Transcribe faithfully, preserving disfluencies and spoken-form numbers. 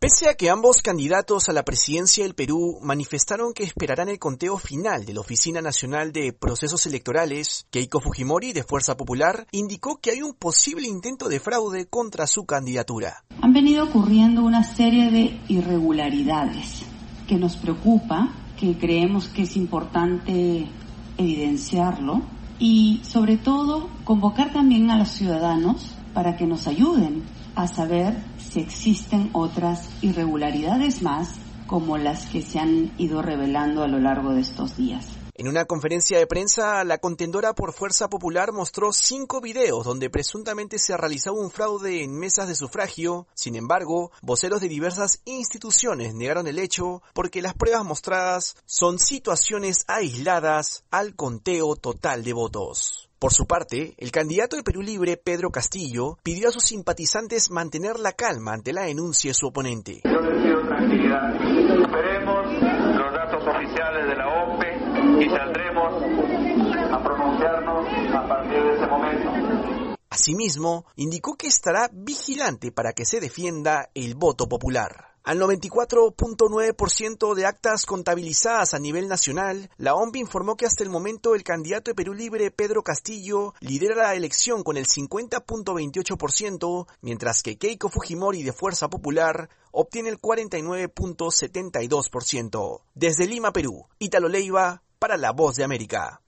Pese a que ambos candidatos a la presidencia del Perú manifestaron que esperarán el conteo final de la Oficina Nacional de Procesos Electorales, Keiko Fujimori, de Fuerza Popular, indicó que hay un posible intento de fraude contra su candidatura. Han venido ocurriendo una serie de irregularidades que nos preocupa, que creemos que es importante evidenciarlo y, sobre todo, convocar también a los ciudadanos para que nos ayuden a saber si existen otras irregularidades más como las que se han ido revelando a lo largo de estos días. En una conferencia de prensa, la contendora por Fuerza Popular mostró cinco videos donde presuntamente se realizaba un fraude en mesas de sufragio. Sin embargo, voceros de diversas instituciones negaron el hecho porque las pruebas mostradas son situaciones aisladas al conteo total de votos. Por su parte, el candidato de Perú Libre, Pedro Castillo, pidió a sus simpatizantes mantener la calma ante la denuncia de su oponente. Yo les pido tranquilidad. Esperemos los datos oficiales de la O P E y saldremos a pronunciarnos a partir de ese momento. Asimismo, indicó que estará vigilante para que se defienda el voto popular. Al noventa y cuatro punto nueve por ciento de actas contabilizadas a nivel nacional, la O M P informó que hasta el momento el candidato de Perú Libre, Pedro Castillo, lidera la elección con el cincuenta punto veintiocho por ciento, mientras que Keiko Fujimori de Fuerza Popular obtiene el cuarenta y nueve punto setenta y dos por ciento. Desde Lima, Perú, Ítalo Leiva, para La Voz de América.